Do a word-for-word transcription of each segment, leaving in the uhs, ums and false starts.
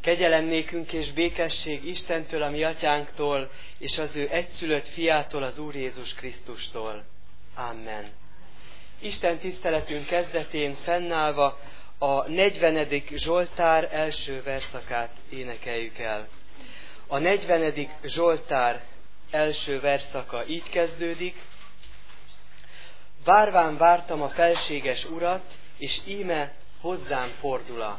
Kegyelem nékünk és békesség Istentől, a mi atyánktól, és az ő egyszülött fiától, az Úr Jézus Krisztustól. Amen. Isten tiszteletünk kezdetén fennállva a negyvenedik Zsoltár első verszakát énekeljük el. A negyvenedik Zsoltár első verszaka így kezdődik. Várván vártam a felséges Urat, és íme hozzám fordul.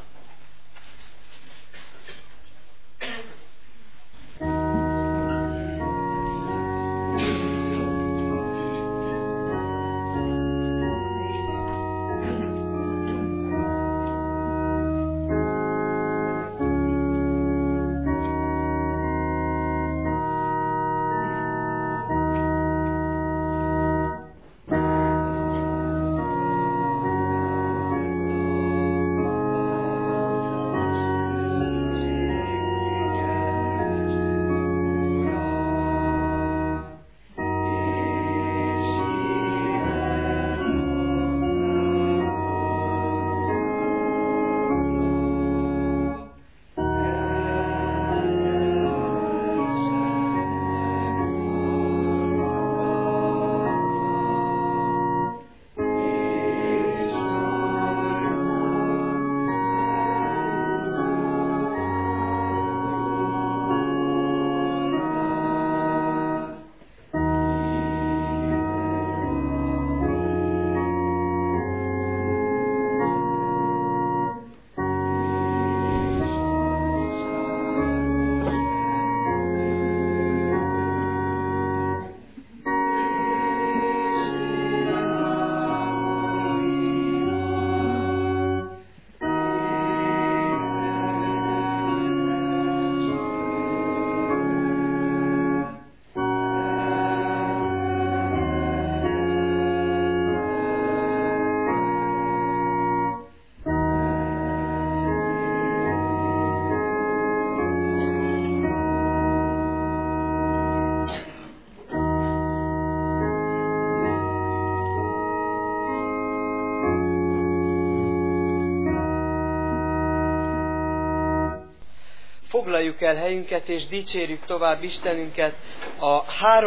Foglaljuk el helyünket, és dicsérjük tovább Istenünket a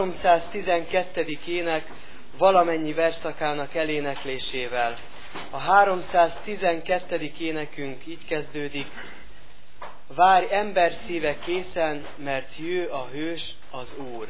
háromszáztizenkettedik ének valamennyi verszakának eléneklésével. A háromszáztizenkettedik énekünk így kezdődik. Várj ember szíve készen, mert jő a hős, az Úr.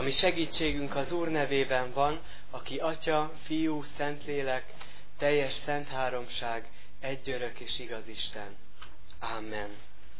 ami segítségünk az Úr nevében van, aki Atya, Fiú, Szentlélek, teljes szent háromság, egy örök és igaz Isten. Amen.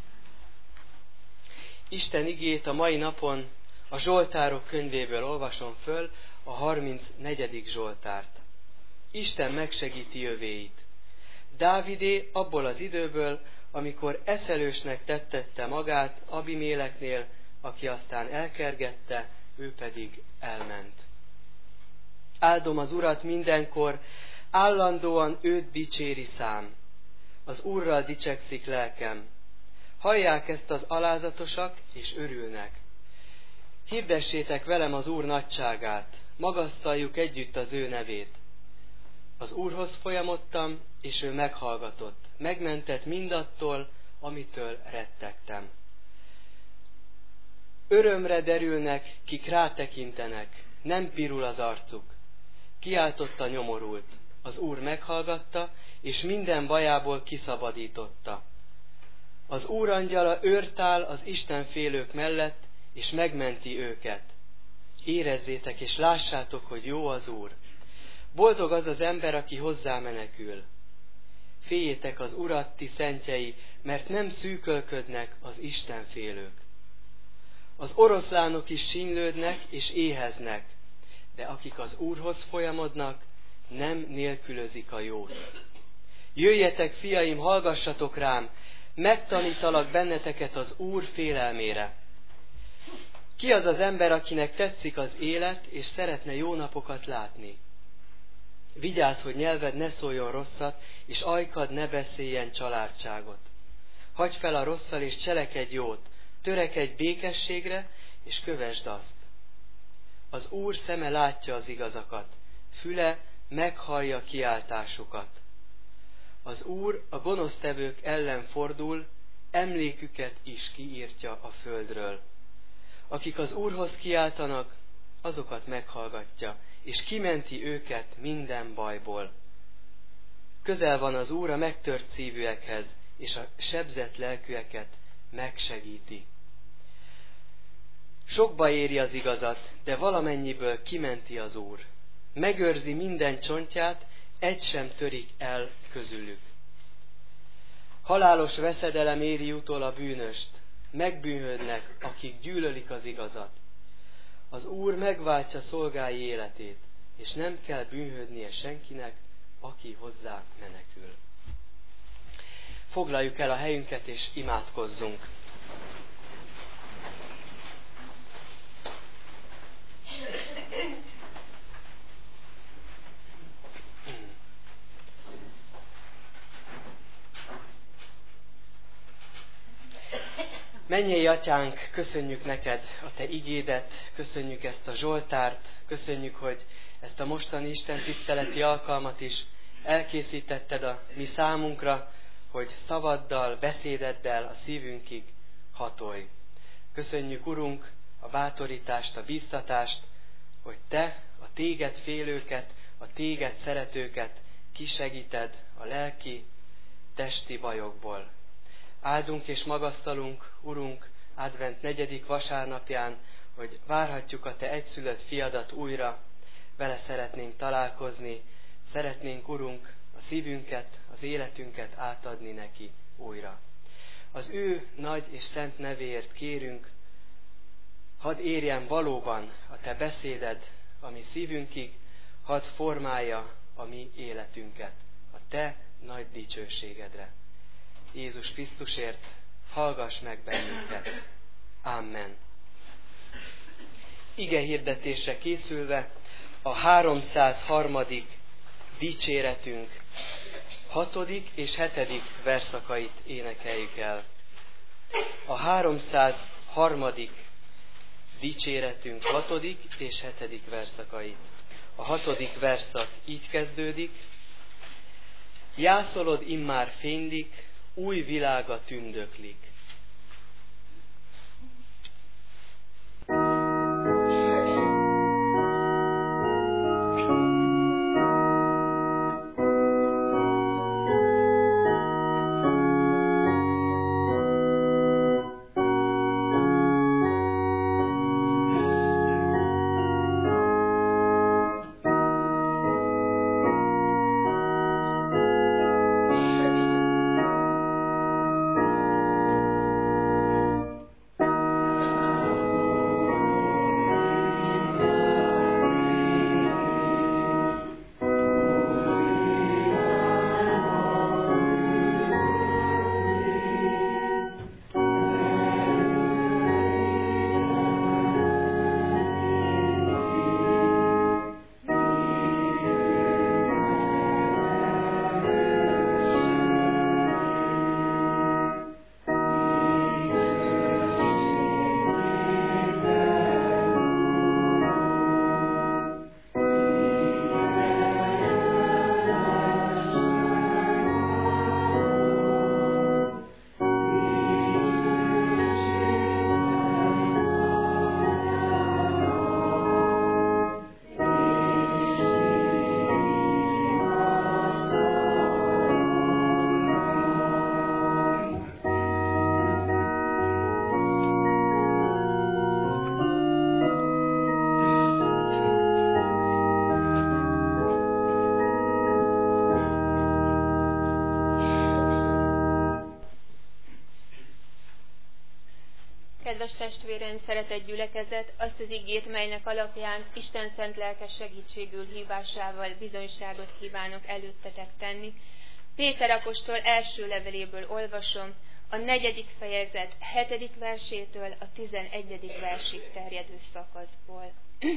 Isten igét a mai napon a Zsoltárok könyvéből olvasom föl, a harmincnegyedik Zsoltárt. Isten megsegíti övéit. Dávidé abból az időből, amikor eszelősnek tettette magát Abiméleknél, aki aztán elkergette, ő pedig elment. Áldom az Urat mindenkor, állandóan őt dicséri szám. Az Úrral dicsekszik lelkem. Hallják ezt az alázatosak, és örülnek. Hirdessétek velem az Úr nagyságát, magasztaljuk együtt az ő nevét. Az Úrhoz folyamodtam, és ő meghallgatott, megmentett mindattól, amitől rettegtem. Örömre derülnek, kik rátekintenek, nem pirul az arcuk. Kiáltotta nyomorult, az Úr meghallgatta, és minden bajából kiszabadította. Az Úr angyala őrt áll az istenfélők mellett, és megmenti őket. Érezzétek és lássátok, hogy jó az Úr. Boldog az az ember, aki hozzá menekül. Féljétek az Urat, ti szentjei, mert nem szűkölködnek az istenfélők. Az oroszlánok is sínylődnek és éheznek, de akik az Úrhoz folyamodnak, nem nélkülözik a jót. Jöjjetek, fiaim, hallgassatok rám, megtanítalak benneteket az Úr félelmére. Ki az az ember, akinek tetszik az élet, és szeretne jó napokat látni? Vigyázz, hogy nyelved ne szóljon rosszat, és ajkad ne beszéljen családságot. Hagyj fel a rosszal, és cselekedj jót, törekedj békességre, és kövesd azt. Az Úr szeme látja az igazakat, füle meghallja kiáltásukat. Az Úr a gonosztevők ellen fordul, emléküket is kiírtja a földről. Akik az Úrhoz kiáltanak, azokat meghallgatja, és kimenti őket minden bajból. Közel van az Úr a megtört szívűekhez, és a sebzett lelkűeket megsegíti. Sokba éri az igazat, de valamennyiből kimenti az Úr. Megőrzi minden csontját, egy sem törik el közülük. Halálos veszedelem éri utol a bűnöst, megbűnhődnek, akik gyűlölik az igazat. Az Úr megváltja szolgái életét, és nem kell bűnhődnie senkinek, aki hozzá menekül. Foglaljuk el a helyünket, és imádkozzunk. Mennyei Atyánk, köszönjük neked a te igédet, köszönjük ezt a Zsoltárt, köszönjük, hogy ezt a mostani Isten tiszteleti alkalmat is elkészítetted a mi számunkra, hogy szavaddal, beszédeddel a szívünkig hatolj. Köszönjük, Urunk, a bátorítást, a bíztatást, hogy te a téged félőket, a téged szeretőket kisegíted a lelki, testi bajokból. Áldunk és magasztalunk, Urunk, advent negyedik vasárnapján, hogy várhatjuk a te egyszülött fiadat újra, vele szeretnénk találkozni, szeretnénk, Urunk, a szívünket, az életünket átadni neki újra. Az ő nagy és szent nevéért kérünk, hadd érjen valóban a te beszéded a mi szívünkig, hadd formálja a mi életünket a te nagy dicsőségedre. Jézus Krisztusért hallgass meg bennünket. Amen. Ige hirdetésre készülve a háromszázharmadik dicséretünk hatodik és hetedik verszakait énekeljük el. A háromszázharmadik dicséretünk hatodik és hetedik verszakait. A hatodik verszak így kezdődik: jászolod immár fénylik, új világa tündöklik. Kedves testvéreim, szeretett gyülekezet, azt az igét, melynek alapján Isten szent lelke segítségül hívásával bizonyságot kívánok előttetek tenni. Péter apostol első leveléből olvasom, a negyedik fejezet hetedik versétől a tizenegyedik versig terjedő szakaszból.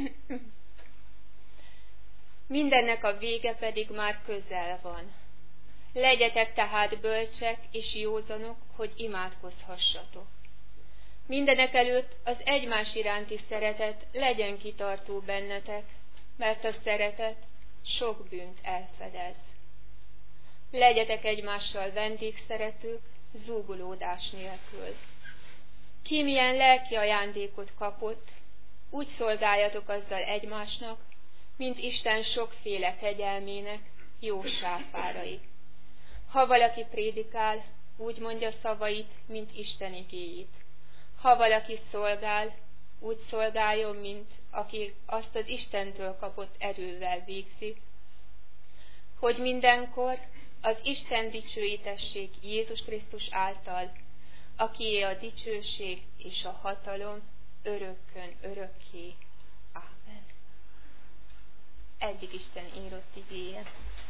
Mindennek a vége pedig már közel van. Legyetek tehát bölcsek és józanok, hogy imádkozhassatok. Mindenek előtt az egymás iránti szeretet legyen kitartó bennetek, mert a szeretet sok bűnt elfedez. Legyetek egymással vendégszeretők, zúgolódás nélkül. Ki milyen lelki ajándékot kapott, úgy szolgáljatok azzal egymásnak, mint Isten sokféle kegyelmének jó sáfárai. Ha valaki prédikál, úgy mondja szavait, mint Isten igéjét. Ha valaki szolgál, úgy szolgáljon, mint aki azt az Istentől kapott erővel végzi, hogy mindenkor az Isten dicsőítessék Jézus Krisztus által, akié a dicsőség és a hatalom örökkön örökké. Ámen. Eddig Isten írott igéje.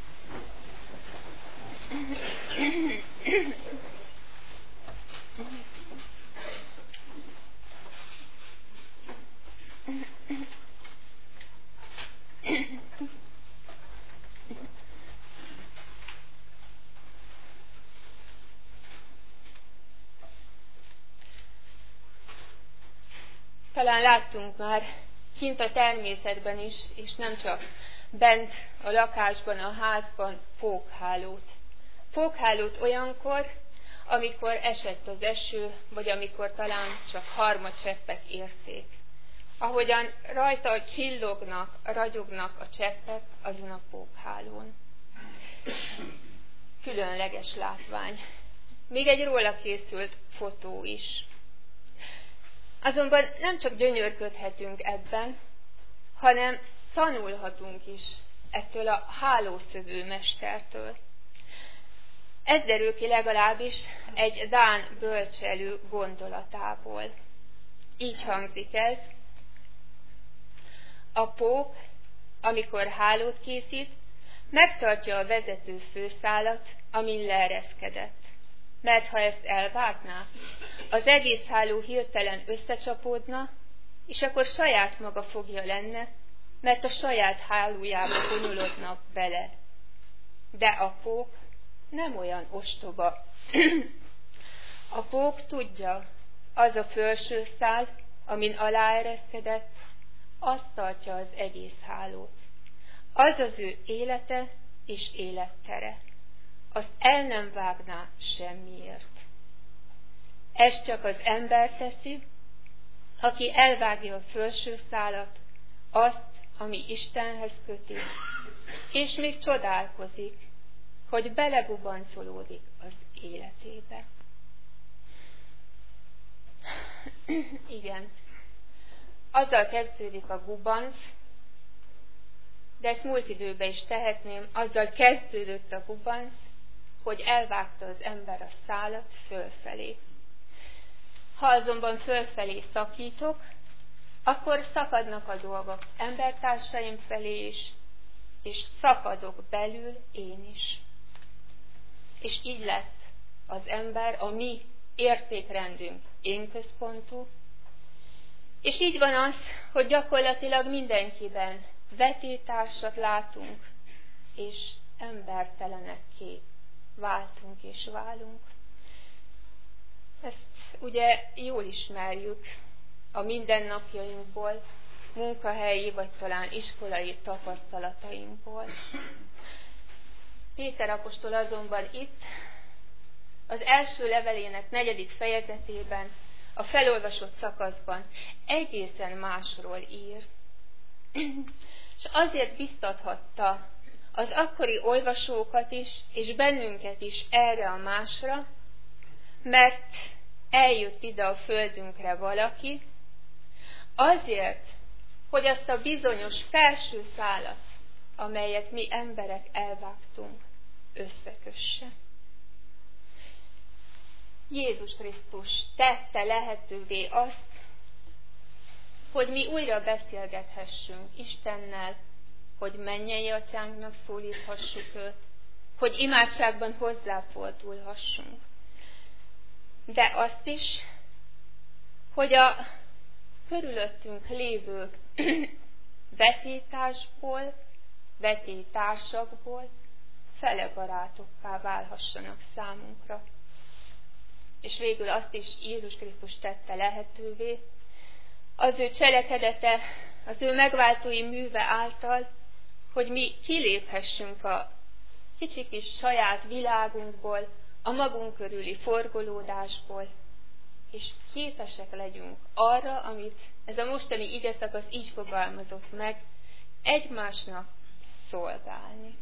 Talán láttunk már kint a természetben is, és nem csak bent a lakásban, a házban pókhálót. Pókhálót olyankor, amikor esett az eső, vagy amikor talán csak harmadcseppek érték. Ahogyan rajta csillognak, ragyognak a cseppek azon a pókhálón. Különleges látvány. Még egy róla készült fotó is. Azonban nem csak gyönyörködhetünk ebben, hanem tanulhatunk is ettől a hálószövő mestertől. Ez derül ki legalábbis egy dán bölcselő gondolatából. Így hangzik ez: a pók, amikor hálót készít, megtartja a vezető főszálat, amin leereszkedett. Mert ha ezt elvágná, az egész háló hirtelen összecsapódna, és akkor saját maga fogja lenne, mert a saját hálójába bonyolodna bele. De a pók nem olyan ostoba. A pók tudja, az a felső szál, amin aláereszkedett, azt tartja az egész hálót. Az az ő élete és élettere. Azt el nem vágná semmiért. Ez csak az ember teszi, aki elvágja a felső szálat, azt, ami Istenhez köti, és még csodálkozik, hogy belegubancolódik az életébe. Igen, azzal kezdődik a gubanc, de ezt múlt időben is tehetném, azzal kezdődött a gubanc, hogy elvágta az ember a szálat fölfelé. Ha azonban fölfelé szakítok, akkor szakadnak a dolgok embertársaim felé is, és szakadok belül én is. És így lett az ember, a mi értékrendünk én központú, és így van az, hogy gyakorlatilag mindenkiben vetétársat látunk, és embertelenekké váltunk és válunk. Ezt ugye jól ismerjük a mindennapjainkból, munkahelyi vagy talán iskolai tapasztalatainkból. Péter apostol azonban itt az első levelének negyedik fejezetében, a felolvasott szakaszban egészen másról ír. És azért biztathatta az akkori olvasókat is, és bennünket is erre a másra, mert eljött ide a földünkre valaki, azért, hogy azt a bizonyos felső szálat, amelyet mi emberek elvágtunk, összekösse. Jézus Krisztus tette lehetővé azt, hogy mi újra beszélgethessünk Istennel, hogy mennyei atyánknak szólíthassuk őt, hogy imádságban hozzáfordulhassunk. De azt is, hogy a körülöttünk lévő vetétásból, vetétársakból fele barátokká válhassanak számunkra. És végül azt is Jézus Krisztus tette lehetővé, az ő cselekedete, az ő megváltói műve által, hogy mi kiléphessünk a kicsi kis saját világunkból, a magunk körüli forgolódásból, és képesek legyünk arra, amit ez a mostani igeszakasz így fogalmazott meg, egymásnak szolgálni.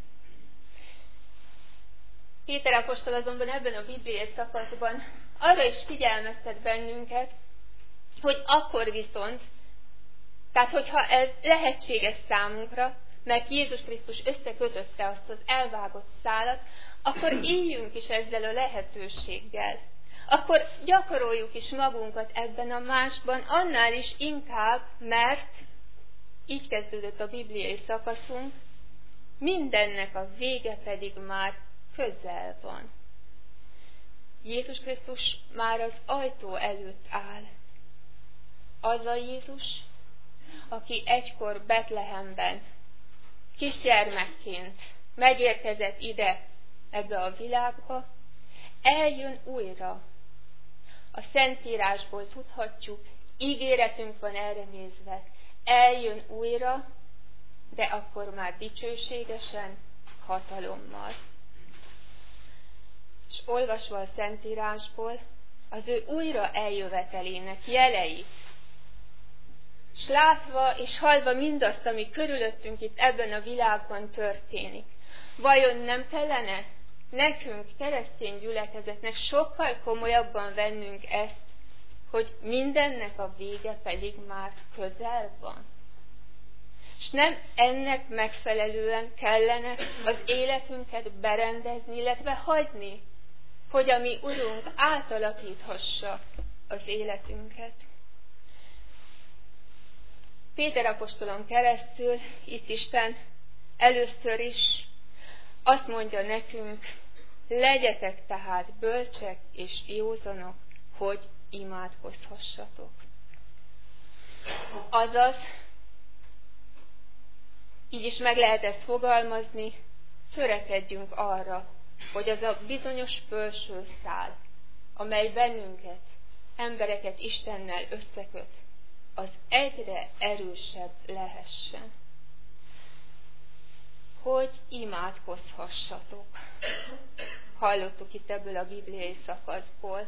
Péter apostol azonban ebben a bibliai szakaszban arra is figyelmeztet bennünket, hogy akkor viszont, tehát hogyha ez lehetséges számunkra, mert Jézus Krisztus összekötötte azt az elvágott szálat, akkor éljünk is ezzel a lehetőséggel. Akkor gyakoroljuk is magunkat ebben a másban, annál is inkább, mert így kezdődött a bibliai szakaszunk, mindennek a vége pedig már közel van. Jézus Krisztus már az ajtó előtt áll. Az a Jézus, aki egykor Betlehemben kisgyermekként megérkezett ide, ebbe a világba, eljön újra. A Szentírásból tudhatjuk, ígéretünk van erre nézve, eljön újra, de akkor már dicsőségesen, hatalommal. És olvasva a Szentírásból az ő újra eljövetelének jeleit, és látva és hallva mindazt, ami körülöttünk itt ebben a világban történik, vajon nem kellene nekünk, keresztény gyülekezetnek sokkal komolyabban vennünk ezt, hogy mindennek a vége pedig már közel van? És nem ennek megfelelően kellene az életünket berendezni, illetve hagyni, hogy a mi Urunk átalakíthassa az életünket. Péter apostolon keresztül itt Isten először is azt mondja nekünk, legyetek tehát bölcsek és józanok, hogy imádkozhassatok. Azaz, így is meg lehet ezt fogalmazni, törekedjünk arra, hogy az a bizonyos felső szál, amely bennünket, embereket Istennel összeköt, az egyre erősebb lehessen. Hogy imádkozhassatok. Hallottuk itt ebből a bibliai szakaszból.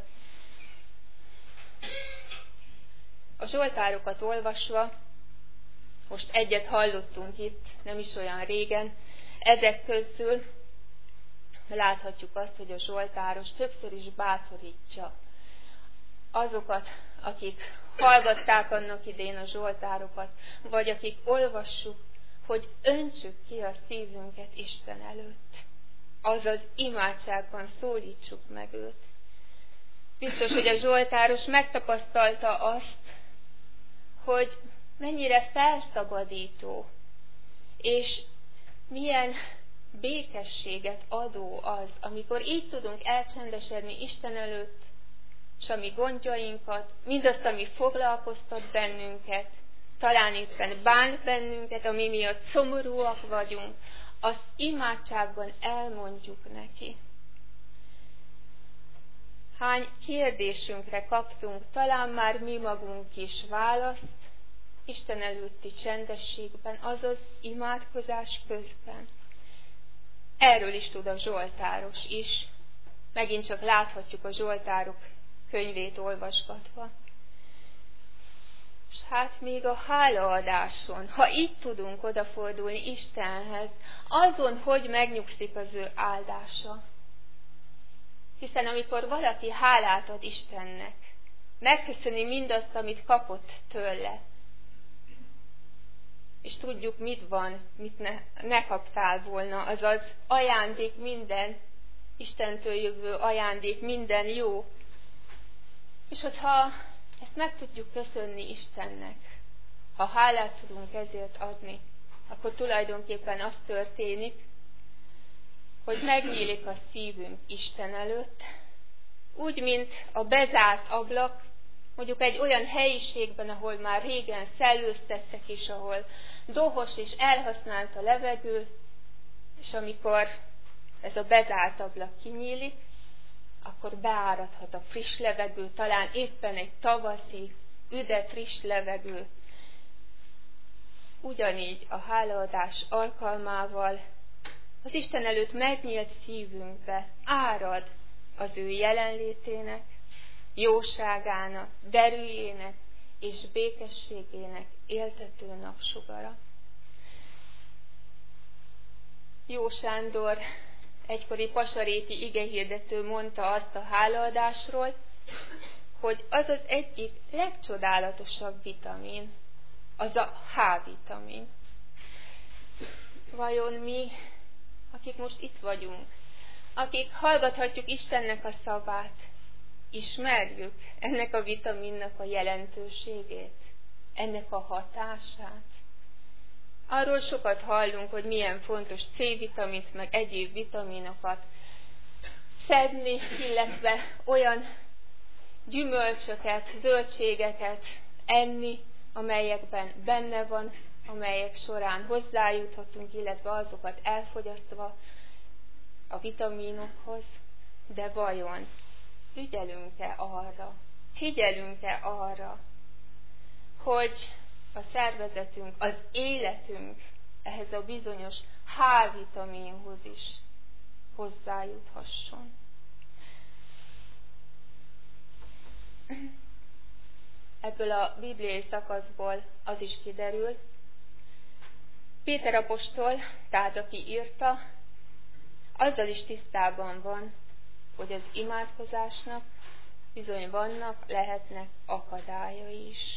A zsoltárokat olvasva, most egyet hallottunk itt, nem is olyan régen, ezek közül láthatjuk azt, hogy a zsoltáros többször is bátorítja azokat, akik hallgatták annak idén a zsoltárokat, vagy akik olvassuk, hogy öntsük ki a szívünket Isten előtt. Azaz imádságban szólítsuk meg őt. Biztos, hogy a zsoltáros megtapasztalta azt, hogy mennyire felszabadító, és milyen békességet adó az, amikor így tudunk elcsendesedni Isten előtt, és a mi gondjainkat, mindazt, ami foglalkoztat bennünket, talán éppen bánt bennünket, ami miatt szomorúak vagyunk, az imádságban elmondjuk neki. Hány kérdésünkre kaptunk, talán már mi magunk is választ, Isten előtti csendességben, azaz imádkozás közben. Erről is tud a zsoltáros is. Megint csak láthatjuk a zsoltárok könyvét olvasgatva. És hát még a hálaadáson, ha így tudunk odafordulni Istenhez, azon, hogy megnyugszik az ő áldása. Hiszen amikor valaki hálát ad Istennek, megköszöni mindazt, amit kapott tőle, és tudjuk, mit van, mit ne, ne kaptál volna, azaz ajándék minden, Istentől jövő ajándék minden jó, És hogyha ezt meg tudjuk köszönni Istennek, ha hálát tudunk ezért adni, akkor tulajdonképpen az történik, hogy megnyílik a szívünk Isten előtt, úgy, mint a bezárt ablak, mondjuk egy olyan helyiségben, ahol már régen szellőztettek, és ahol dohos és elhasznált a levegő, és amikor ez a bezárt ablak kinyílik, akkor beáradhat a friss levegő, talán éppen egy tavaszi, üde friss levegő. Ugyanígy a hálaadás alkalmával az Isten előtt megnyílt szívünkbe árad az ő jelenlétének, jóságának, derűjének és békességének éltető napsugara. Jó Sándor, egykori pasaréti igehirdető mondta azt a hálaadásról, hogy az az egyik legcsodálatosabb vitamin, az a H-vitamin. Vajon mi, akik most itt vagyunk, akik hallgathatjuk Istennek a szavát, ismerjük ennek a vitaminnak a jelentőségét, ennek a hatását? Arról sokat hallunk, hogy milyen fontos C-vitamint, meg egyéb vitaminokat szedni, illetve olyan gyümölcsöket, zöldségeket enni, amelyekben benne van, amelyek során hozzájuthatunk, illetve azokat elfogyasztva a vitaminokhoz. De vajon ügyelünk-e arra, figyelünk-e arra, hogy a szervezetünk, az életünk ehhez a bizonyos H-vitaminhoz is hozzájuthasson? Ebből a bibliai szakaszból az is kiderül, Péter apostol, tehát aki írta, azzal is tisztában van, hogy az imádkozásnak bizony vannak, lehetnek akadályai is.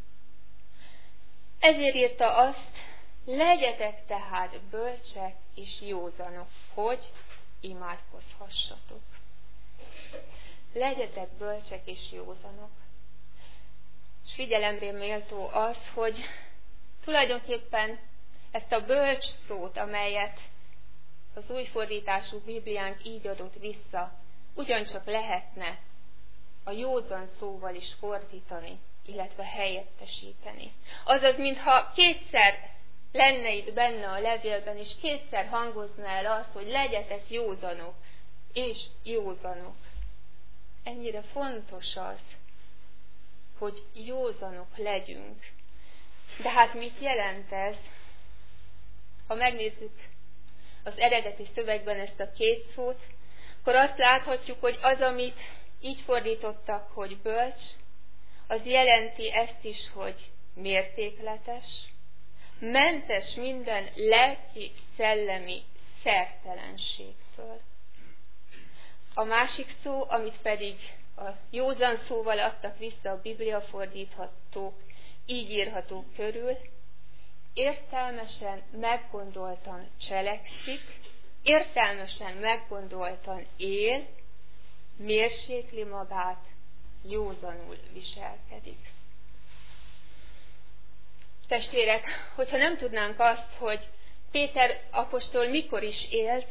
Ezért írta azt, legyetek tehát bölcsek és józanok, hogy imádkozhassatok. Legyetek bölcsek és józanok. És figyelemre méltó az, hogy tulajdonképpen ezt a bölcs szót, amelyet az új fordítású Bibliánk így adott vissza, ugyancsak lehetne a józan szóval is fordítani, illetve helyettesíteni. Azaz, mintha kétszer lenne itt benne a levélben, és kétszer hangozna el az, hogy legyetek józanok és józanok. Ennyire fontos az, hogy józanok legyünk. De hát mit jelent ez? Ha megnézzük az eredeti szövegben ezt a két szót, akkor azt láthatjuk, hogy az, amit így fordítottak, hogy bölcs, az jelenti ezt is, hogy mértékletes, mentes minden lelki, szellemi szertelenségtől. A másik szó, amit pedig a józan szóval adtak vissza a Biblia fordíthatók, így írhatók körül, értelmesen, meggondoltan cselekszik, értelmesen, meggondoltan él, mérsékli magát, józanul viselkedik. Testvérek, hogyha nem tudnánk azt, hogy Péter apostol mikor is élt,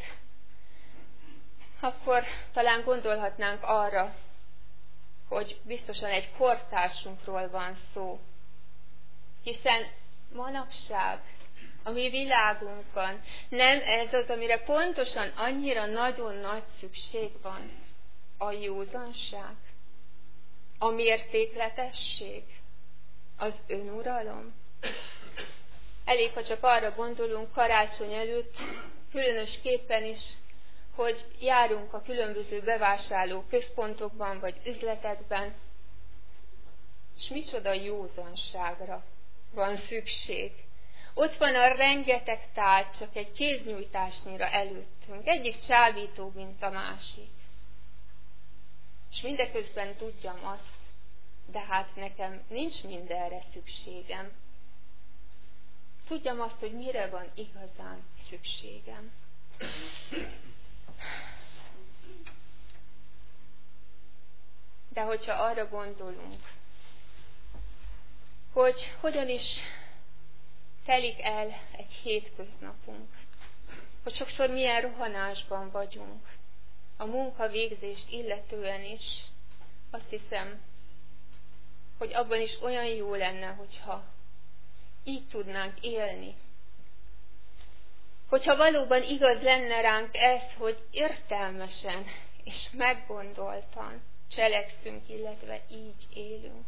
akkor talán gondolhatnánk arra, hogy biztosan egy kortársunkról van szó. Hiszen manapság a mi világunkban nem ez az, amire pontosan annyira nagyon nagy szükség van. A józanság, a mértékletesség, az önuralom. Elég, ha csak arra gondolunk karácsony előtt, különösképpen is, hogy járunk a különböző bevásárló központokban vagy üzletekben, és micsoda józanságra van szükség. Ott van a rengeteg tárgy, csak egy kéznyújtásnyira előttünk, egyik csábító, mint a másik. És mindeközben tudjam azt, de hát nekem nincs mindenre szükségem. Tudjam azt, hogy mire van igazán szükségem. De hogyha arra gondolunk, hogy hogyan is telik el egy hétköznapunk, hogy sokszor milyen rohanásban vagyunk, a munkavégzést illetően is, azt hiszem, hogy abban is olyan jó lenne, hogyha így tudnánk élni. Hogyha valóban igaz lenne ránk ez, hogy értelmesen és meggondoltan cselekszünk, illetve így élünk.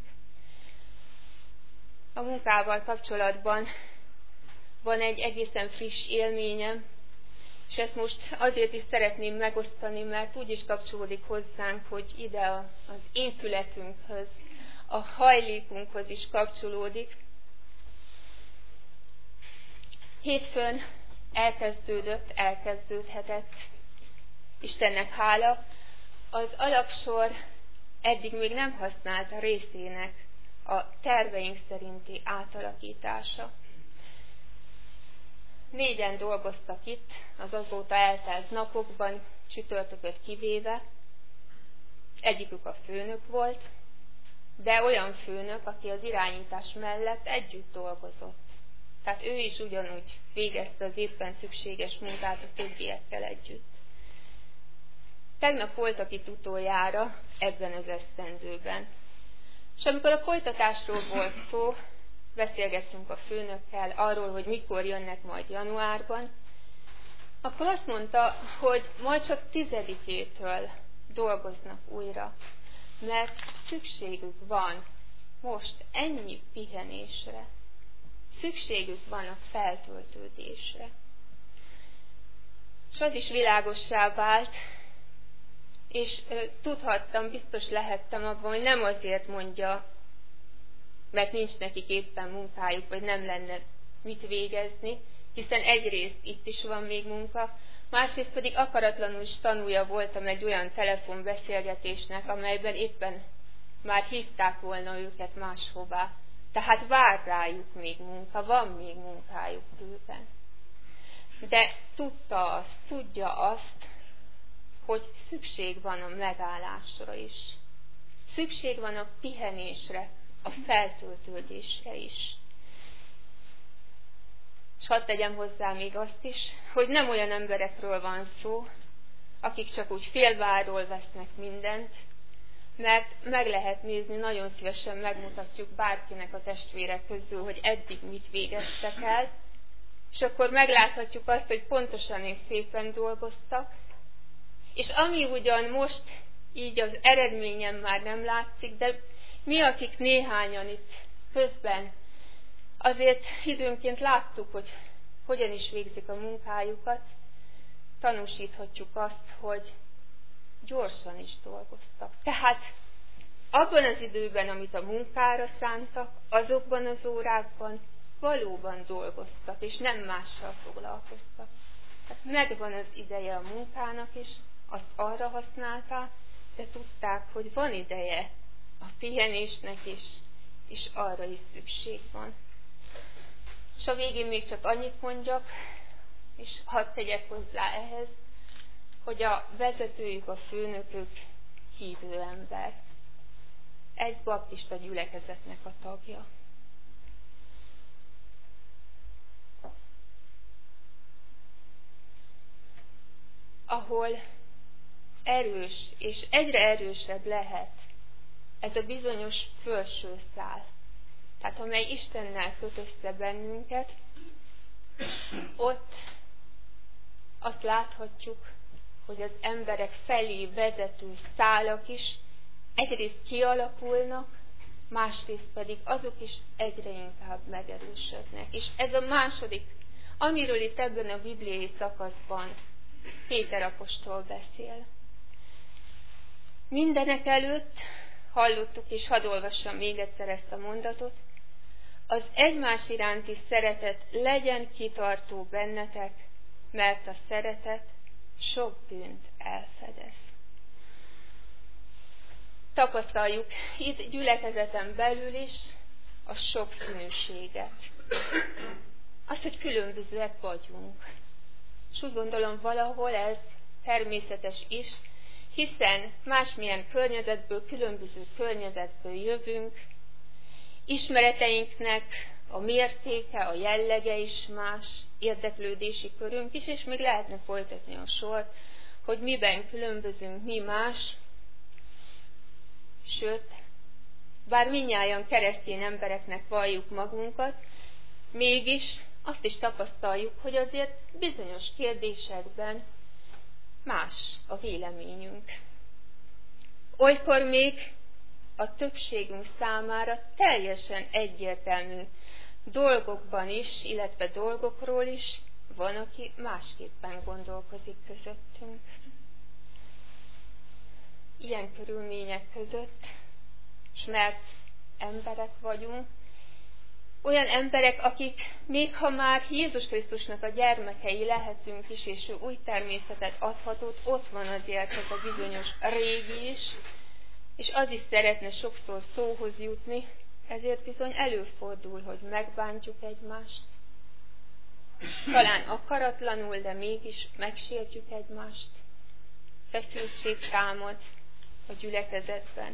A munkával kapcsolatban van egy egészen friss élményem, és ezt most azért is szeretném megosztani, mert úgy is kapcsolódik hozzánk, hogy ide az épületünkhöz, a hajlékunkhoz is kapcsolódik. Hétfőn elkezdődött, elkezdődhetett, Istennek hála, az alaksor eddig még nem használt részének a terveink szerinti átalakítása. Négyen dolgoztak itt az azóta eltelt napokban, csütörtököt kivéve. Egyikük a főnök volt, de olyan főnök, aki az irányítás mellett együtt dolgozott. Tehát ő is ugyanúgy végezte az éppen szükséges munkát a többiekkel együtt. Tegnap voltak itt utoljára ebben az esztendőben. És amikor a folytatásról volt szó, beszélgettünk a főnökkel arról, hogy mikor jönnek majd januárban, akkor azt mondta, hogy majd csak tizedikétől dolgoznak újra, mert szükségük van most ennyi pihenésre, szükségük van a feltöltődésre. És az is világossá vált, és ö, tudhattam, biztos lehettem abban, hogy nem azért mondja, mert nincs nekik éppen munkájuk, vagy nem lenne mit végezni, hiszen egyrészt itt is van még munka, másrészt pedig akaratlanul is tanulja voltam egy olyan telefonbeszélgetésnek, amelyben éppen már hívták volna őket máshová. Tehát vár rájuk még munka, van még munkájuk bőven. De tudta azt, tudja azt, hogy szükség van a megállásra is. Szükség van a pihenésre, a feltöltődésre is. És hadd tegyem hozzá még azt is, hogy nem olyan emberekről van szó, akik csak úgy félváról vesznek mindent, mert meg lehet nézni, nagyon szívesen megmutatjuk bárkinek a testvérek közül, hogy eddig mit végeztek el, és akkor megláthatjuk azt, hogy pontosan és szépen dolgoztak, és ami ugyan most így az eredményen már nem látszik, de mi, akik néhányan itt közben azért időnként láttuk, hogy hogyan is végzik a munkájukat, tanúsíthatjuk azt, hogy gyorsan is dolgoztak. Tehát abban az időben, amit a munkára szántak, azokban az órákban valóban dolgoztak, és nem mással foglalkoztak. Tehát megvan az ideje a munkának is, azt arra használták, de tudták, hogy van ideje a pihenésnek is, és arra is szükség van. És a végén még csak annyit mondjak, és hadd tegyek hozzá ehhez, hogy a vezetőjük, a főnökük hívő ember. Egy baptista gyülekezetnek a tagja. Ahol erős és egyre erősebb lehet ez a bizonyos felső szál. Tehát amely Istennel köt össze bennünket, ott azt láthatjuk, hogy az emberek felé vezető szálak is egyrészt kialakulnak, másrészt pedig azok is egyre inkább megerősödnek. És ez a második, amiről itt ebben a bibliai szakaszban Péter apostol beszél. Mindenek előtt hallottuk, és hadd olvassam még egyszer ezt a mondatot, az egymás iránti szeretet legyen kitartó bennetek, mert a szeretet sok bűnt elfedez. Tapasztaljuk itt gyülekezeten belül is a sokszínűséget. Azt, hogy különbözőek vagyunk. És úgy gondolom valahol ez természetes is, hiszen másmilyen környezetből, különböző környezetből jövünk, ismereteinknek a mértéke, a jellege is más, érdeklődési körünk is, és még lehetne folytatni a sort, hogy miben különbözünk, mi más. Sőt, bár mindnyájan keresztény embereknek valljuk magunkat, mégis azt is tapasztaljuk, hogy azért bizonyos kérdésekben más a véleményünk. Olykor még a többségünk számára teljesen egyértelmű dolgokban is, illetve dolgokról is van, aki másképpen gondolkozik közöttünk. Ilyen körülmények között, és mert emberek vagyunk, olyan emberek, akik még ha már Jézus Krisztusnak a gyermekei lehetünk is, és ő új természetet adhatott, ott van azért ez a bizonyos régi is, és az is szeretne sokszor szóhoz jutni, ezért bizony előfordul, hogy megbántjuk egymást. Talán akaratlanul, de mégis megsértjük egymást. Feszültség támad a gyülekezetben.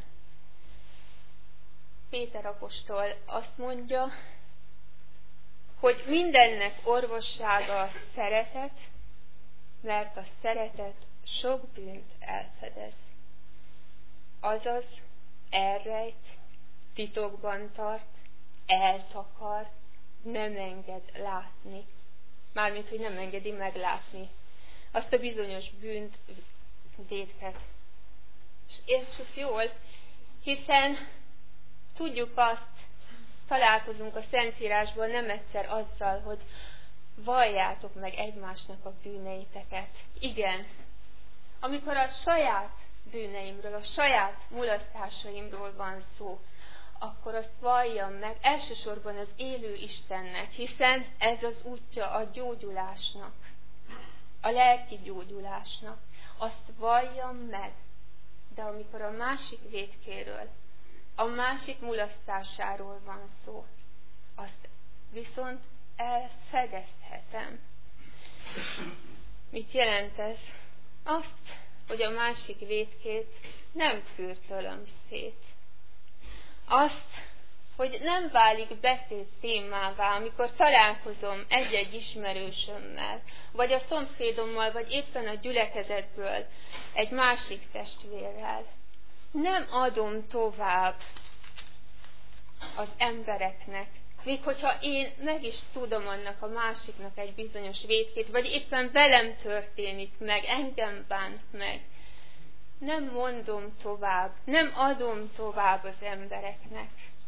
Péter apostol azt mondja, hogy mindennek orvossága a szeretet, mert a szeretet sok bűnt elfedez. Azaz elrejt, titokban tart, eltakar, nem enged látni. Mármint, hogy nem engedi meglátni azt a bizonyos bűnt, vétket. És értsük jól, hiszen tudjuk azt, találkozunk a Szentírásban nem egyszer azzal, hogy valljátok meg egymásnak a bűneiteket. Igen, amikor a saját bűneimről, a saját mulasztásaimról van szó, akkor azt valljam meg elsősorban az élő Istennek, hiszen ez az útja a gyógyulásnak, a lelki gyógyulásnak. Azt valljam meg, de amikor a másik vétkéről, a másik mulasztásáról van szó, azt viszont elfedezhetem. Mit jelent ez? Azt, hogy a másik vétkét nem fürtölöm szét. Azt, hogy nem válik beszéd témává, amikor találkozom egy-egy ismerősömmel, vagy a szomszédommal, vagy éppen a gyülekezetből egy másik testvérrel. Nem adom tovább az embereknek, még hogyha én meg is tudom annak a másiknak egy bizonyos vétkét, vagy éppen velem történik meg, engem bánt meg. Nem mondom tovább, nem adom tovább az embereknek,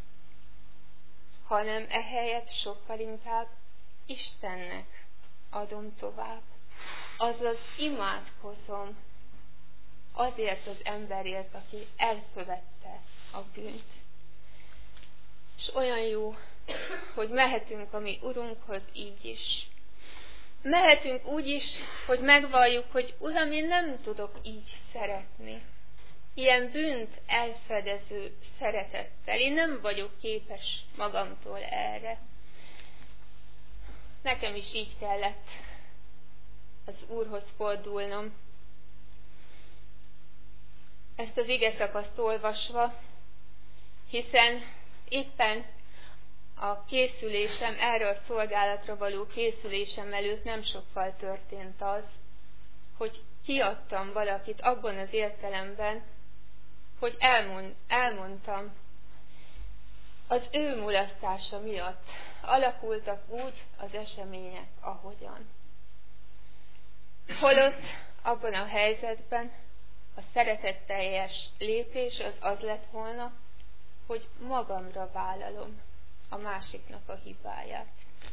hanem ehelyett sokkal inkább Istennek adom tovább. Azaz imádkozom azért az emberért, aki elkövette a bűnt. És olyan jó, hogy mehetünk a mi Urunkhoz így is. Mehetünk úgy is, hogy megvalljuk, hogy Uram, én nem tudok így szeretni. Ilyen bűnt elfedező szeretettel. Én nem vagyok képes magamtól erre. Nekem is így kellett az Úrhoz fordulnom. Ezt az igeszakaszt olvasva, hiszen éppen a készülésem, erre a szolgálatra való készülésem előtt nem sokkal történt az, hogy kiadtam valakit abban az értelemben, hogy elmond, elmondtam, az ő mulasztása miatt alakultak úgy az események, ahogyan. Holott abban a helyzetben a szeretetteljes lépés az az lett volna, hogy magamra vállalom a másiknak a hibáját.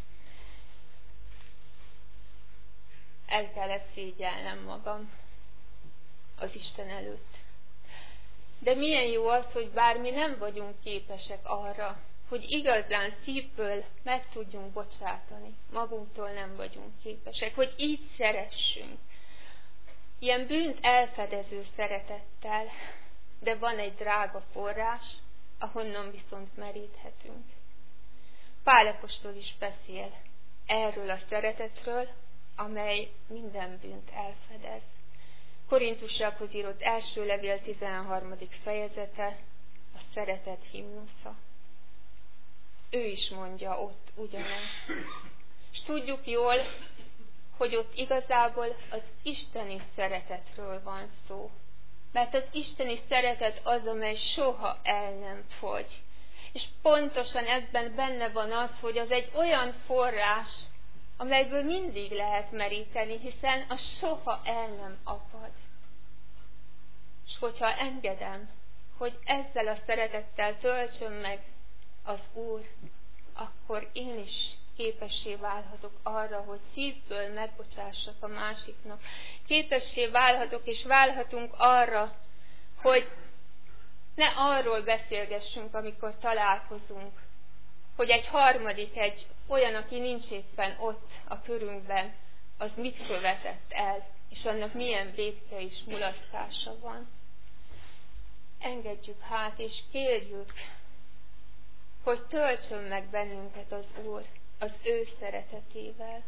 El kellett szégyellnem magam az Isten előtt. De milyen jó az, hogy bár mi nem vagyunk képesek arra, hogy igazán szívből meg tudjunk bocsátani, magunktól nem vagyunk képesek, hogy így szeressünk. Ilyen bűnt elfedező szeretettel, de van egy drága forrás, ahonnan viszont meríthetünk. Pál apostol is beszél erről a szeretetről, amely minden bűnt elfedez. Korintusakhoz írott első levél tizenharmadik fejezete, a szeretet himnusza. Ő is mondja ott ugyanezt. És tudjuk jól, hogy ott igazából az isteni szeretetről van szó. Mert az isteni szeretet az, amely soha el nem fogy. És pontosan ebben benne van az, hogy az egy olyan forrás, amelyből mindig lehet meríteni, hiszen az soha el nem apad. És hogyha engedem, hogy ezzel a szeretettel töltsön meg az Úr, akkor én is képessé válhatok arra, hogy szívből megbocsássak a másiknak. Képessé válhatok és válhatunk arra, hogy ne arról beszélgessünk, amikor találkozunk, hogy egy harmadik, egy olyan, aki nincs éppen ott a körünkben, az mit követett el, és annak milyen vétke és mulasztása van. Engedjük hát, és kérjük, hogy töltsön meg bennünket az Úr az ő szeretetével.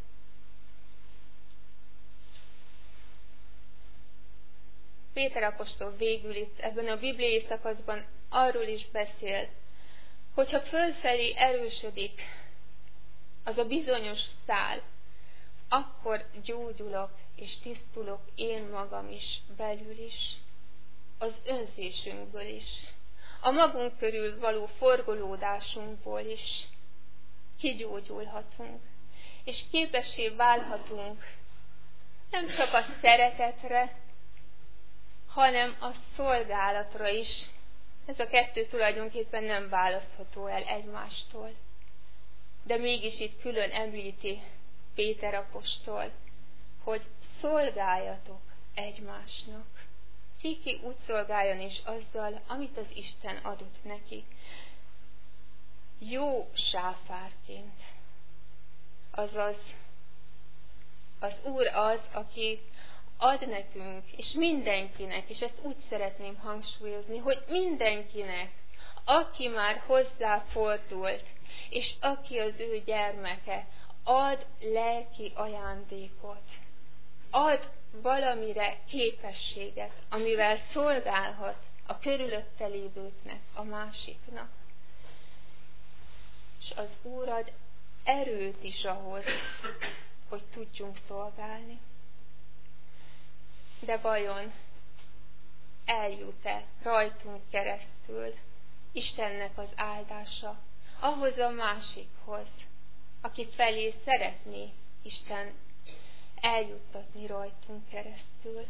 Péter apostol végül itt ebben a bibliai szakaszban arról is beszél, hogyha fölfelé erősödik az a bizonyos szál, akkor gyógyulok és tisztulok én magam is, belül is, az önzésünkből is, a magunk körül való forgolódásunkból is kigyógyulhatunk, és képessé válhatunk nem csak a szeretetre, hanem a szolgálatra is. Ez a kettő tulajdonképpen nem választható el egymástól. De mégis itt külön említi Péter apostol, hogy szolgáljatok egymásnak. Ki úgy szolgáljon is azzal, amit az Isten adott neki. Jó sáfárként. Azaz, az Úr az, aki ad nekünk, és mindenkinek, és ezt úgy szeretném hangsúlyozni, hogy mindenkinek, aki már hozzáfordult, és aki az ő gyermeke, ad lelki ajándékot. Ad valamire képességet, amivel szolgálhat a körülötte lévőknek, a másiknak. És az Úr ad erőt is ahhoz, hogy tudjunk szolgálni. De vajon eljut-e rajtunk keresztül Istennek az áldása ahhoz a másikhoz, aki felé szeretné Isten eljuttatni rajtunk keresztül?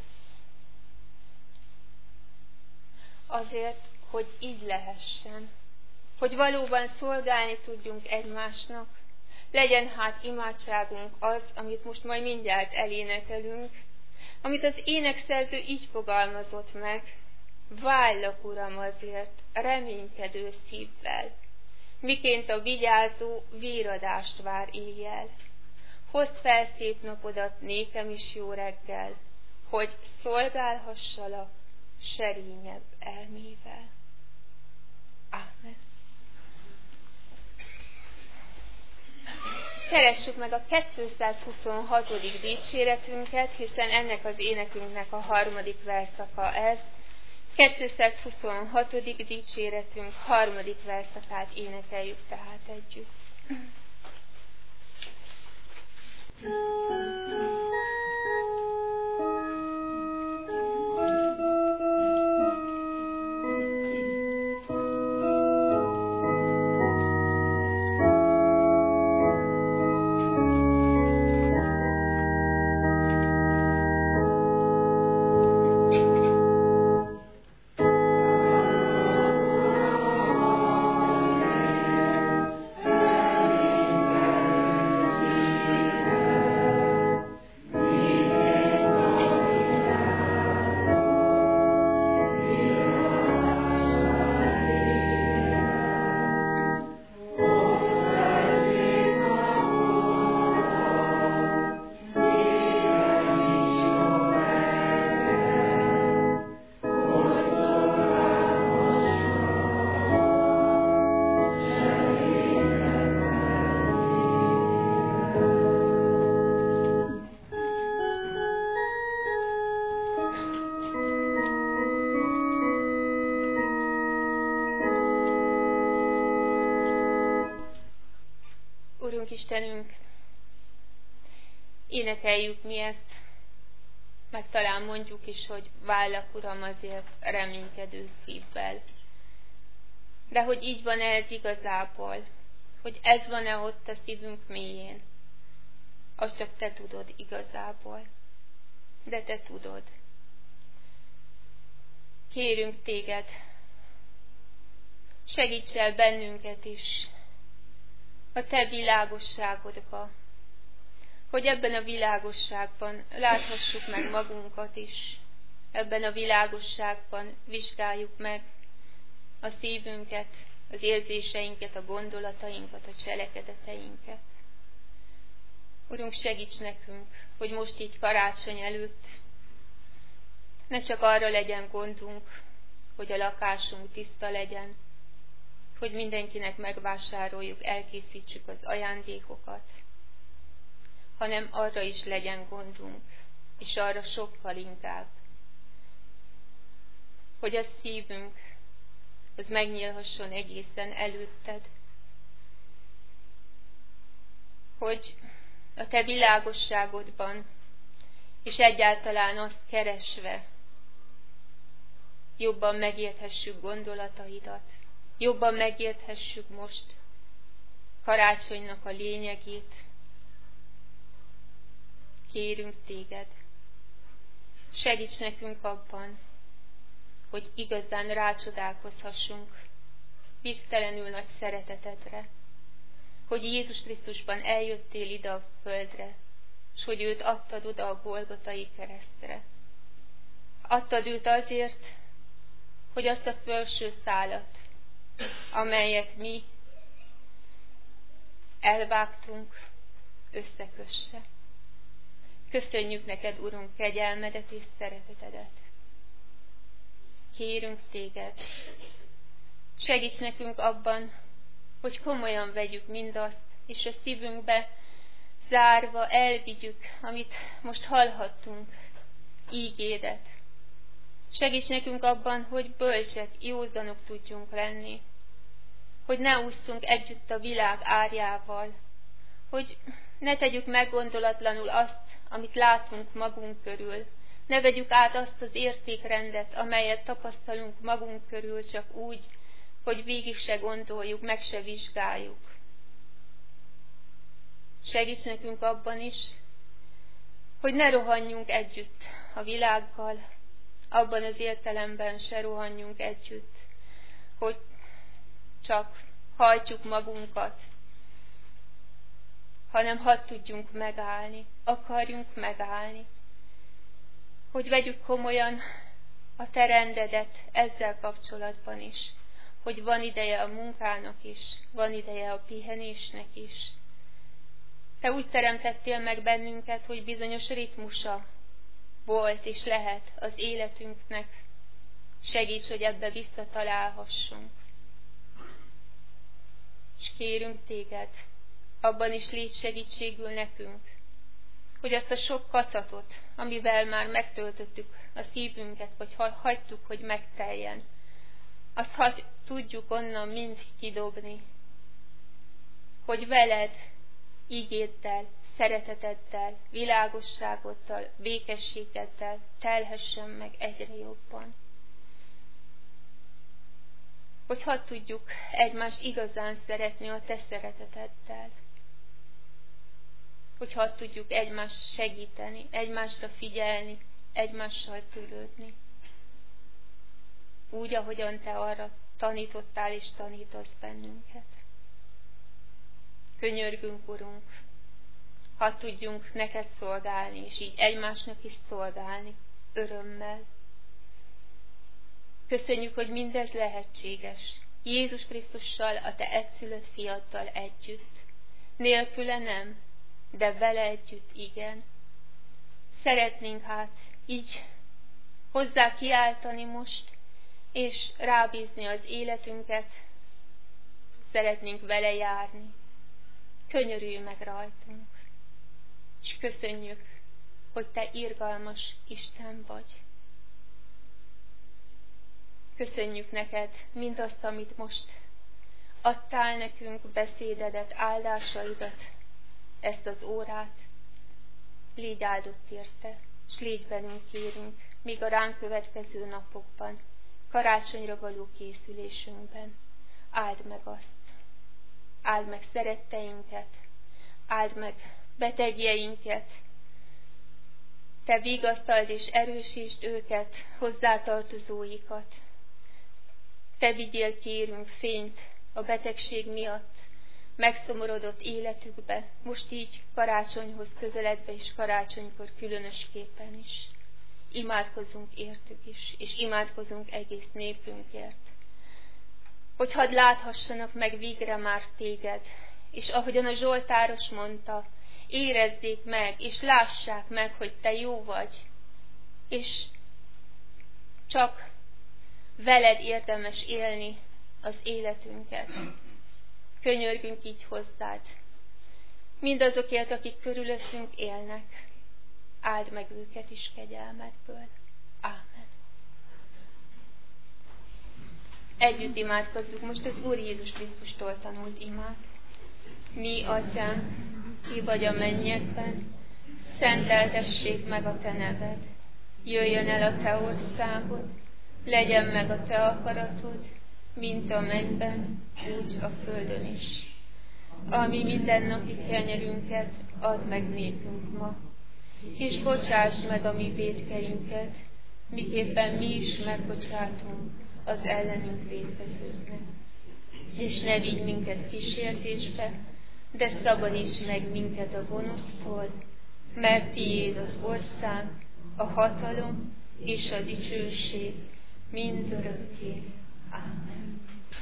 Azért, hogy így lehessen, hogy valóban szolgálni tudjunk egymásnak, legyen hát imádságunk az, amit most majd mindjárt elénekelünk, amit az énekszerző így fogalmazott meg: vállak, Uram, azért reménykedő szívvel, miként a vigyázó víradást vár éjjel. Hozd fel szép napodat nékem is jó reggel, hogy szolgálhassalak serényebb elmével. Ámen. Keressük meg a kétszázhuszonhatodik dicséretünket, hiszen ennek az énekünknek a harmadik verszaka ez. kétszázhuszonhatodik dicséretünk harmadik verszakát énekeljük tehát együtt. Urunk Istenünk, énekeljük mi ezt, meg talán mondjuk is, hogy vállak, Uram, azért reménykedő szívvel. De hogy így van-e ez igazából, hogy ez van-e ott a szívünk mélyén, azt csak Te tudod igazából. De Te tudod. Kérünk Téged, segíts el bennünket is a Te világosságodba, hogy ebben a világosságban láthassuk meg magunkat is, ebben a világosságban vizsgáljuk meg a szívünket, az érzéseinket, a gondolatainkat, a cselekedeteinket. Urunk, segíts nekünk, hogy most így karácsony előtt ne csak arra legyen gondunk, hogy a lakásunk tiszta legyen, hogy mindenkinek megvásároljuk, elkészítsük az ajándékokat, hanem arra is legyen gondunk, és arra sokkal inkább, hogy a szívünk az megnyílhasson egészen előtted, hogy a Te világosságodban, és egyáltalán azt keresve jobban megérthessük gondolataidat, jobban megérthessük most karácsonynak a lényegét. Kérünk Téged, segíts nekünk abban, hogy igazán rácsodálkozhassunk végtelenül nagy szeretetedre, hogy Jézus Krisztusban eljöttél ide a földre, és hogy őt adtad oda a Golgotai keresztre. Adtad őt azért, hogy azt a felső szálat, amelyet mi elvágtunk, összekösse. Köszönjük neked, Urunk, kegyelmedet és szeretetedet. Kérünk Téged, segíts nekünk abban, hogy komolyan vegyük mindazt, és a szívünkbe zárva elvigyük, amit most hallhattunk, ígédet. Segíts nekünk abban, hogy bölcsek, józanok tudjunk lenni, hogy ne ússzunk együtt a világ árjával, hogy ne tegyük meggondolatlanul azt, amit látunk magunk körül, ne vegyük át azt az értékrendet, amelyet tapasztalunk magunk körül, csak úgy, hogy végig se gondoljuk, meg se vizsgáljuk. Segíts nekünk abban is, hogy ne rohanjunk együtt a világgal, abban az értelemben se rohanjunk együtt, hogy csak hajtjuk magunkat, hanem hadd tudjunk megállni, akarjunk megállni, hogy vegyük komolyan a Te rendedet ezzel kapcsolatban is, hogy van ideje a munkának is, van ideje a pihenésnek is. Te úgy teremtettél meg bennünket, hogy bizonyos ritmusa volt és lehet az életünknek. Segíts, hogy ebbe visszatalálhassunk. És kérünk Téged, abban is légy segítségül nekünk, hogy azt a sok kacatot, amivel már megtöltöttük a szívünket, vagy hagytuk, hogy megteljen, azt hagy, tudjuk onnan mind kidobni, hogy veled, ígéddel, szereteteddel, világosságoddal, békességeddel telhessen meg egyre jobban. Hogy hadd tudjuk egymást igazán szeretni a Te szereteteddel. Hogy hadd tudjuk egymást segíteni, egymásra figyelni, egymással törődni. Úgy, ahogyan Te arra tanítottál és tanítasz bennünket. Könyörgünk, Urunk, hadd tudjunk neked szolgálni, és így egymásnak is szolgálni örömmel. Köszönjük, hogy mindez lehetséges. Jézus Krisztussal, a Te egyszülött fiaddal együtt. Nélküle nem, de vele együtt igen. Szeretnénk hát így hozzá kiáltani most, és rábízni az életünket. Szeretnénk vele járni. Könyörülj meg rajtunk. És köszönjük, hogy Te irgalmas Isten vagy. Köszönjük neked mindazt, amit most adtál nekünk beszédedet, áldásaidat, ezt az órát. Légy áldott érte, s légy velünk, kérünk, míg a ránk következő napokban, karácsonyra való készülésünkben. Áld meg azt, áld meg szeretteinket, áld meg betegjeinket, te vigasztald és erősítsd őket, hozzátartozóikat. Te vigyél, kérünk, fényt a betegség miatt megszomorodott életükbe, most így karácsonyhoz közeledve és karácsonykor különösképpen is. Imádkozunk értük is, és imádkozunk egész népünkért, hogy hadd láthassanak meg végre már téged, és ahogyan a Zsoltáros mondta, érezzék meg, és lássák meg, hogy te jó vagy, és csak veled érdemes élni az életünket. Könyörgünk így hozzád. Mindazokért, akik körülöttünk élnek, áld meg őket is kegyelmedből. Ámen. Együtt imádkozzuk most az Úr Jézus Krisztustól tanult imát. Mi, Atyánk, ki vagy a mennyekben, szenteltessék meg a te neved. Jöjjön el a te országod, legyen meg a te akaratod, mint a mennyben, úgy a földön is. Ami mindennapi kenyerünket add meg nékünk ma, és bocsáss meg a mi vétkeinket, miképpen mi is megbocsátunk az ellenünk vétkezőknek. És ne vigy minket kísértésbe, de szabadíts meg minket a gonosztól, mert tiéd az ország, a hatalom és a dicsőség mindörökké. Ámen.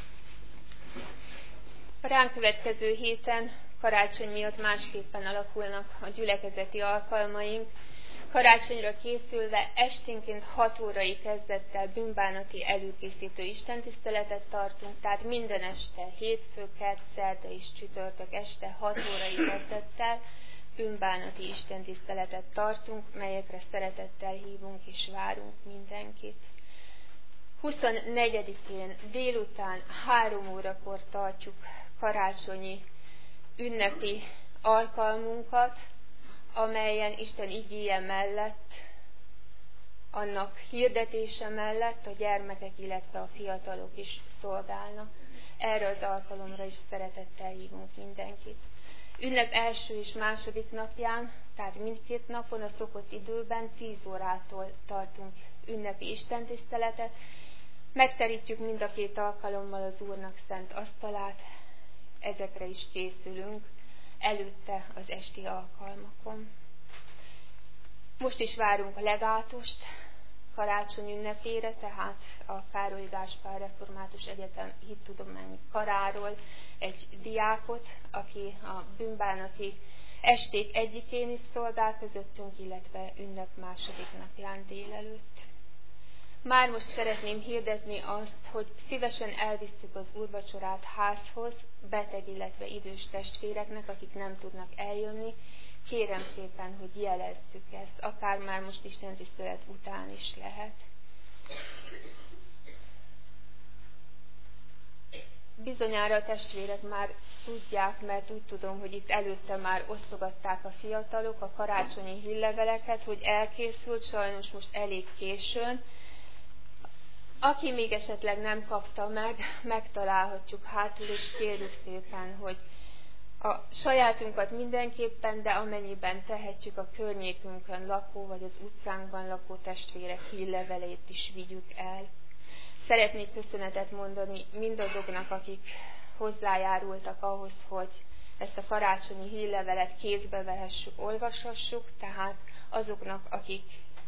A ránk következő héten karácsony miatt másképpen alakulnak a gyülekezeti alkalmaink. Karácsonyra készülve esténként hat órai kezdettel bűnbánati előkészítő istentiszteletet tartunk, tehát minden este, hétfő, kedd, szerda és csütörtök este hat órai kezdettel bűnbánati istentiszteletet tartunk, melyekre szeretettel hívunk és várunk mindenkit. huszonnegyedikén délután három órakor tartjuk karácsonyi ünnepi alkalmunkat, amelyen Isten igéje mellett, annak hirdetése mellett a gyermekek, illetve a fiatalok is szolgálnak. Erre az alkalomra is szeretettel hívunk mindenkit. Ünnep első és második napján, tehát mindkét napon a szokott időben tíz órától tartunk ünnepi istentiszteletet. Megterítjük mind a két alkalommal az Úrnak szent asztalát, ezekre is készülünk előtte az esti alkalmakon. Most is várunk a legátost karácsony ünnepére, tehát a Károly Gáspár Református Egyetem hittudományi karáról egy diákot, aki a bűnbánati esték egyikén is szolgál közöttünk, illetve ünnep második napján délelőtt. Már most szeretném hirdetni azt, hogy szívesen elvisszük az úrvacsorát házhoz, beteg, illetve idős testvéreknek, akik nem tudnak eljönni. Kérem szépen, hogy jelezzük ezt, akár már most istentisztelet után is lehet. Bizonyára a testvérek már tudják, mert úgy tudom, hogy itt előtte már osztogatták a fiatalok a karácsonyi hírleveleket, hogy elkészült, sajnos most elég későn. Aki még esetleg nem kapta meg, megtalálhatjuk hátul, és kérjük szépen, hogy a sajátunkat mindenképpen, de amennyiben tehetjük, a környékünkön lakó, vagy az utcánkban lakó testvérek hírlevelét is vigyük el. Szeretnék köszönetet mondani mindazoknak, akik hozzájárultak ahhoz, hogy ezt a karácsonyi hírlevelet kézbe vehessük, olvashassuk, tehát azoknak, akik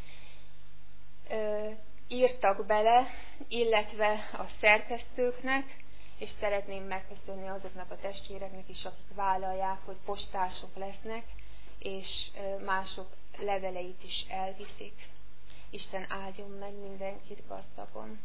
ö, írtak bele, illetve a szerkesztőknek, és szeretném megköszönni azoknak a testvéreknek is, akik vállalják, hogy postások lesznek, és mások leveleit is elviszik. Isten áldjon meg mindenkit gazdagon.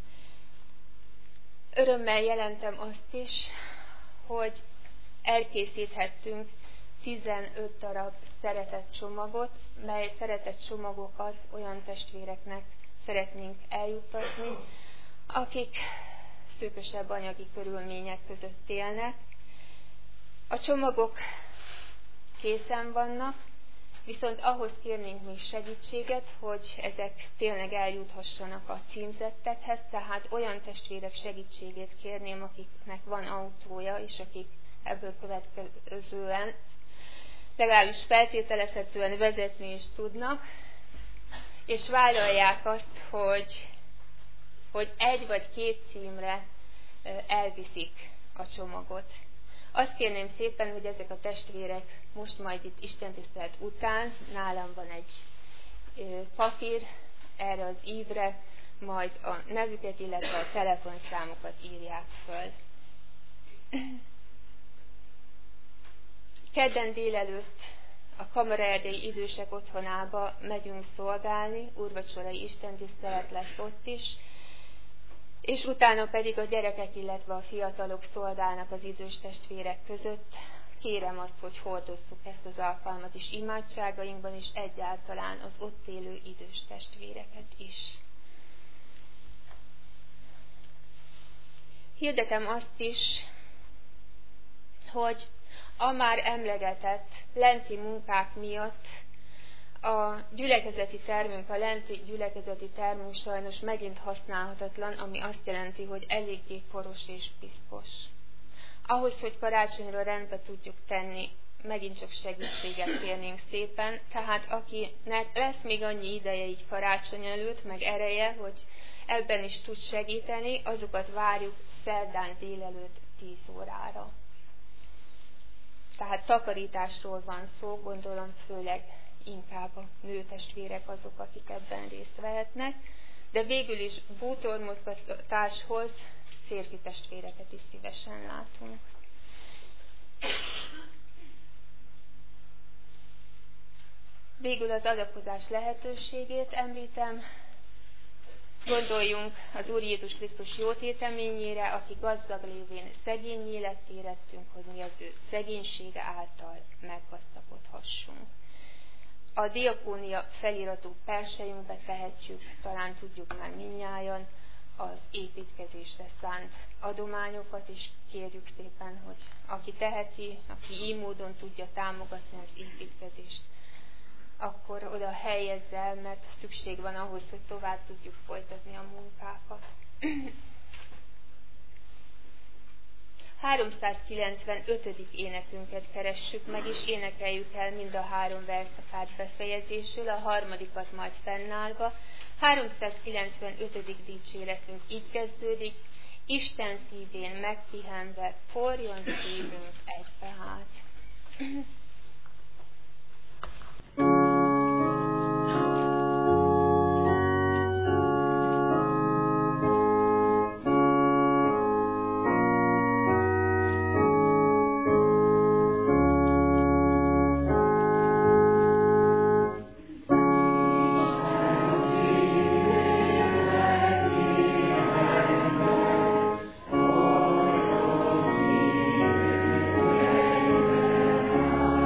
Örömmel jelentem azt is, hogy elkészíthettünk tizenöt darab szeretett csomagot, mely szeretett csomagokat olyan testvéreknek szeretnénk eljuttatni, akik szűkösebb anyagi körülmények között élnek. A csomagok készen vannak, viszont ahhoz kérnénk még segítséget, hogy ezek tényleg eljuthassanak a címzettekhez, tehát olyan testvérek segítségét kérném, akiknek van autója, és akik ebből következően legalábbis feltételezhetően vezetni is tudnak, és vállalják azt, hogy, hogy egy vagy két címre elviszik a csomagot. Azt kérném szépen, hogy ezek a testvérek most majd itt istentisztelet után, nálam van egy papír erre az ívre, majd a nevüket, illetve a telefonszámokat írják föl. Kedden délelőtt a Kamaraerdei Idősek Otthonába megyünk szolgálni, úrvacsorai istentisztelet lesz ott is, és utána pedig a gyerekek, illetve a fiatalok szolgálnak az idős testvérek között. Kérem azt, hogy hordozzuk ezt az alkalmat is imádságainkban, és egyáltalán az ott élő idős testvéreket is. Hirdetem azt is, hogy a már emlegetett lenti munkák miatt a gyülekezeti termünk, a lenti gyülekezeti termünk sajnos megint használhatatlan, ami azt jelenti, hogy eléggé poros és piszkos. Ahhoz, hogy karácsonyra rendbe tudjuk tenni, megint csak segítséget kérnénk szépen, tehát akinek lesz még annyi ideje így karácsony előtt, meg ereje, hogy ebben is tud segíteni, azokat várjuk szerdán délelőtt tíz órára. Tehát takarításról van szó, gondolom főleg inkább a nőtestvérek azok, akik ebben részt vehetnek, de végül is bútormozgatáshoz férfi testvéreket is szívesen látunk. Végül az adakozás lehetőségét említem. Gondoljunk az Úr Jézus Krisztus jótéteményére, aki gazdag lévén szegényé lett, érettünk, hogy mi az ő szegénysége által meggazdagodhassunk. A diakónia feliratú persejünkbe tehetjük, talán tudjuk már mindnyájan, az építkezésre szánt adományokat is kérjük szépen, hogy aki teheti, aki így módon tudja támogatni az építkezést, akkor oda helyezze el, mert szükség van ahhoz, hogy tovább tudjuk folytatni a munkákat. háromszázkilencvenötödik énekünket keressük meg, és énekeljük el mind a három verszakát befejezésül, a harmadikat majd fennállva. háromszázkilencvenötödik dicséretünk így kezdődik: Isten szívén megpihenve, forjon szívünk egybe hát. Oh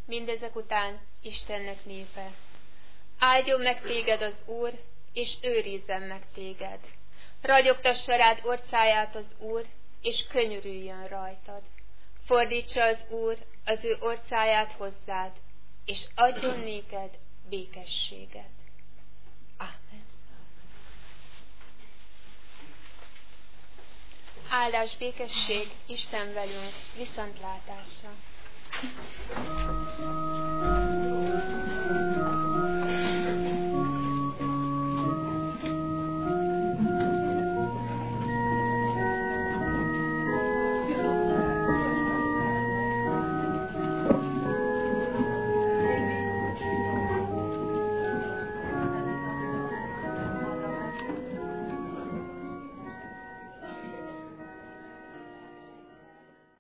mindezek után Istennek népe. Áldjon meg téged az Úr, és őrizzen meg téged. Ragyogtassa rád orcáját az Úr, és könyörüljön rajtad. Fordítsa az Úr az ő orcáját hozzád, és adjon néked békességet. Ámen. Áldás, békesség, Isten velünk, viszontlátásra.